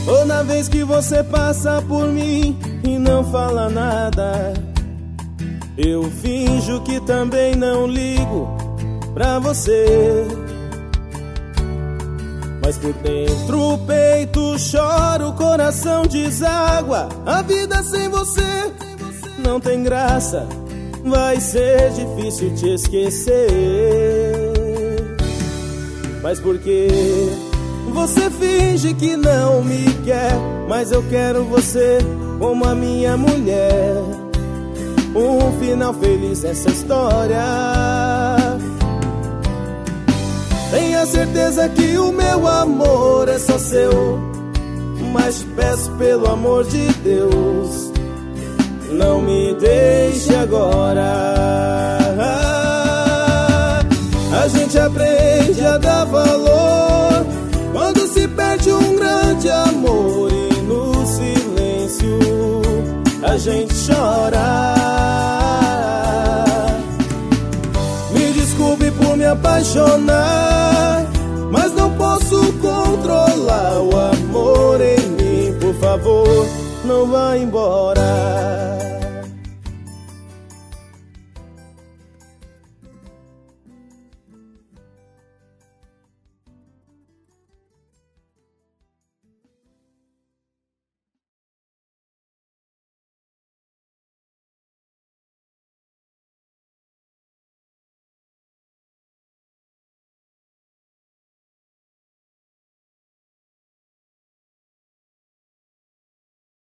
Toda vez que você passa por mim e não fala nada, eu finjo que também não ligo pra você. Mas por dentro o peito chora, o coração deságua. A vida sem você não tem graça, vai ser difícil te esquecer. Mas por que você finge que não me quer? Mas eu quero você como a minha mulher. Um final feliz nessa história. Tenha certeza que o meu amor é só seu, mas peço pelo amor de Deus, não me deixe agora. A gente aprende a dar valor quando se perde um grande amor, e no silêncio a gente chora. Me desculpe por me apaixonar, mas não posso controlar o amor em mim. Por favor, não vá embora.